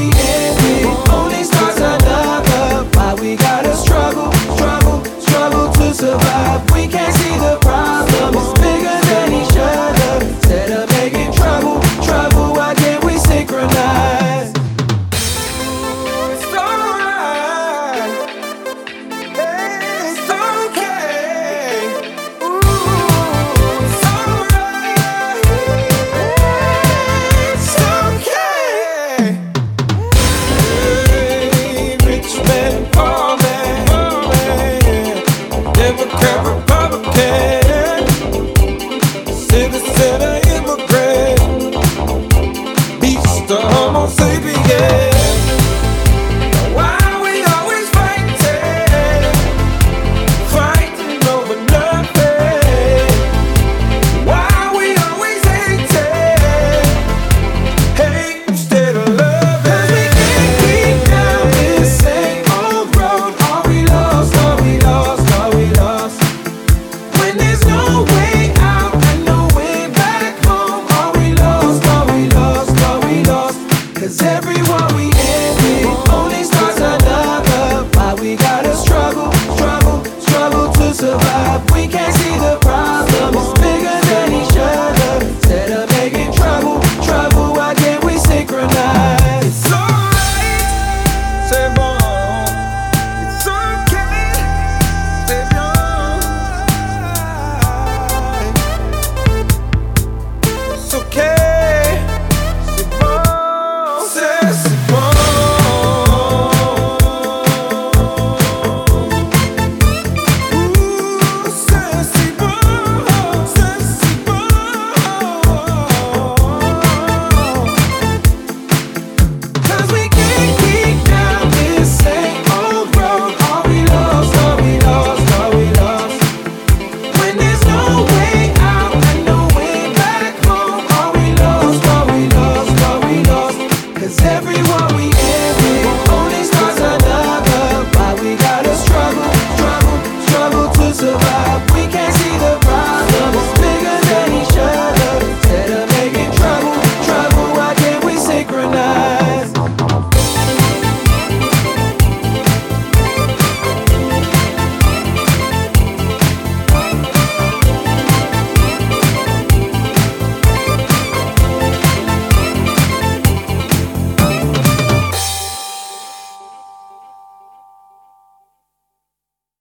we end it. Only starts another. Why we gotta struggle, struggle, struggle to survive? We can't see the problem. It's bigger than each other. Instead of making trouble, trouble, why can't we synchronize? It's alright. It's okay. Ooh, it's alright. It's okay. Hey, rich man, poor man, Democrat, Republican, citizen or immigrant, beast or Homo sapien. Why we always fighting, fighting over nothing? Why we always hating, hate instead of loving? 'Cause we can't keep down this same old road. Are we lost? Are we lost? Are we lost? When there's no way out and no way back home, are we lost? Are we lost? Are we lost? 'Cause every